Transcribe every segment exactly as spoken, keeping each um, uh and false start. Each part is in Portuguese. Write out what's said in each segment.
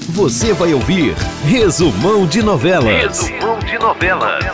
Você vai ouvir Resumão de Novelas. Resumão de Novelas.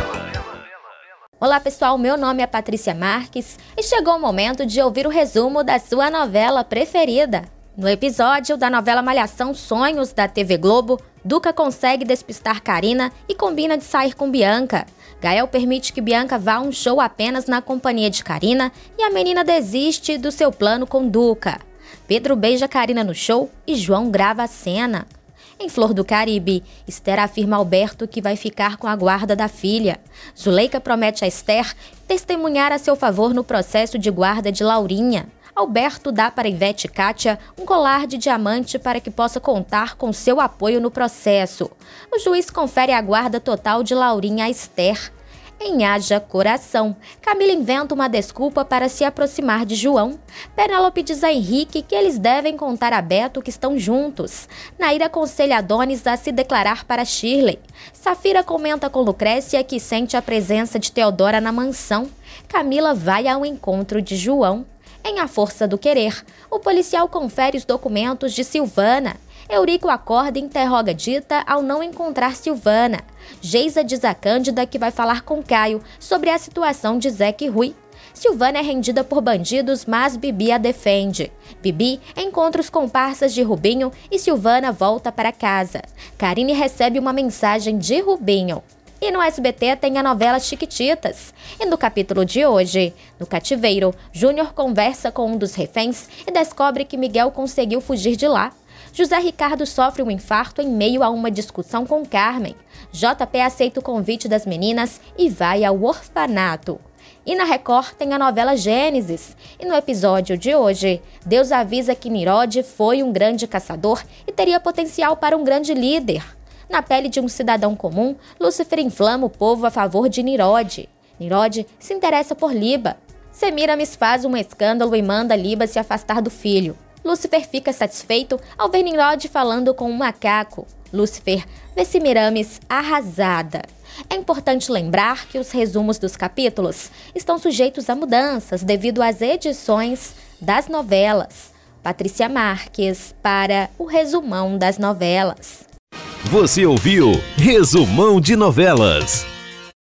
Olá pessoal, meu nome é Patrícia Marques e chegou o momento de ouvir o resumo da sua novela preferida. No episódio da novela Malhação Sonhos da T V Globo, Duca consegue despistar Karina e combina de sair com Bianca. Gael permite que Bianca vá a um show apenas na companhia de Karina e a menina desiste do seu plano com Duca. Pedro beija Karina no show e João grava a cena. Em Flor do Caribe, Esther afirma a Alberto que vai ficar com a guarda da filha. Zuleika promete a Esther testemunhar a seu favor no processo de guarda de Laurinha. Alberto dá para Ivete e Kátia um colar de diamante para que possa contar com seu apoio no processo. O juiz confere a guarda total de Laurinha a Esther. Em Haja Coração, Camila inventa uma desculpa para se aproximar de João. Penélope diz a Henrique que eles devem contar a Beto que estão juntos. Naira aconselha Adonis a se declarar para Shirley. Safira comenta com Lucrécia que sente a presença de Teodora na mansão. Camila vai ao encontro de João. Em A Força do Querer, o policial confere os documentos de Silvana. Eurico acorda e interroga Dita ao não encontrar Silvana. Geisa diz a Cândida que vai falar com Caio sobre a situação de Zeca e Rui. Silvana é rendida por bandidos, mas Bibi a defende. Bibi encontra os comparsas de Rubinho e Silvana volta para casa. Karine recebe uma mensagem de Rubinho. E no S B T tem a novela Chiquititas. E no capítulo de hoje, no cativeiro, Júnior conversa com um dos reféns e descobre que Miguel conseguiu fugir de lá. José Ricardo sofre um infarto em meio a uma discussão com Carmen. J P aceita o convite das meninas e vai ao orfanato. E na Record tem a novela Gênesis. E no episódio de hoje, Deus avisa que Nirod foi um grande caçador e teria potencial para um grande líder. Na pele de um cidadão comum, Lúcifer inflama o povo a favor de Nirod. Nirod se interessa por Liba. Semiramis faz um escândalo e manda Liba se afastar do filho. Lúcifer fica satisfeito ao ver Nirod falando com um macaco. Lúcifer vê Semiramis arrasada. É importante lembrar que os resumos dos capítulos estão sujeitos a mudanças devido às edições das novelas. Patrícia Marques para o Resumão das Novelas. Você ouviu Resumão de Novelas.